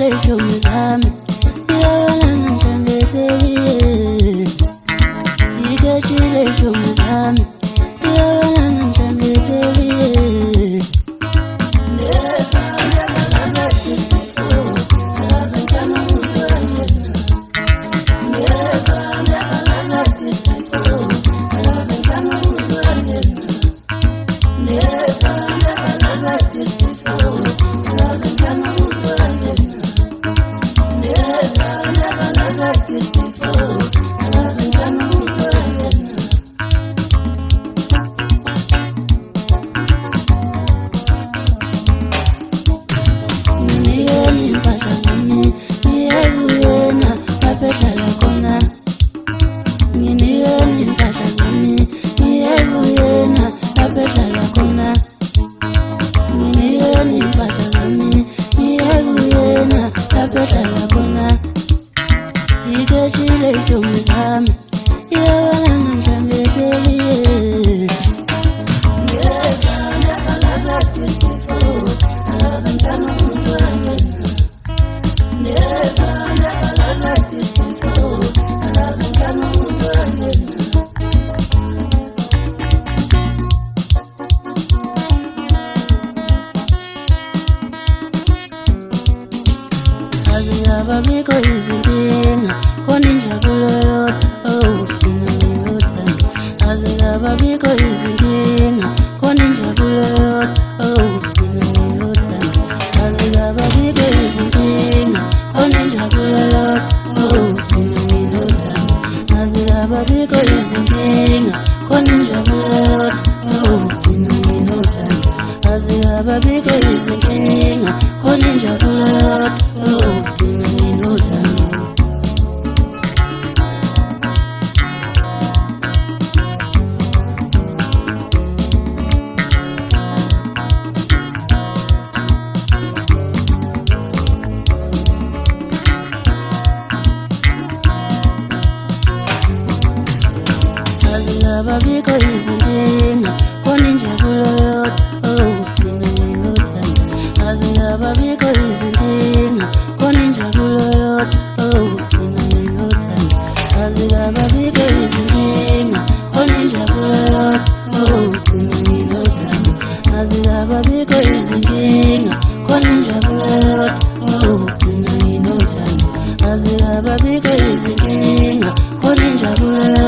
shomi zami iyabona namhlangethekiye ikechile shomi zami iyabona namhlangethekiye Ababiko izinkinga khona injabulo ugcina nginothando azikababiko izinkinga khona injabulo ugcina nginothando azikababiko izinkinga khona injabulo ugcina nginothando azikababiko izinkinga khona injabulo ugcina nginothando azikababiko izinkinga khona injabulo Ababiko izinkinga khona injabulo ugcina nginothando azikababiko izinkinga khona injabulo ugcina nginothando azikababiko izinkinga khona injabulo ugcina nginothando azikababiko izinkinga khona injabulo ugcina nginothando azikababiko izinkinga khona injabulo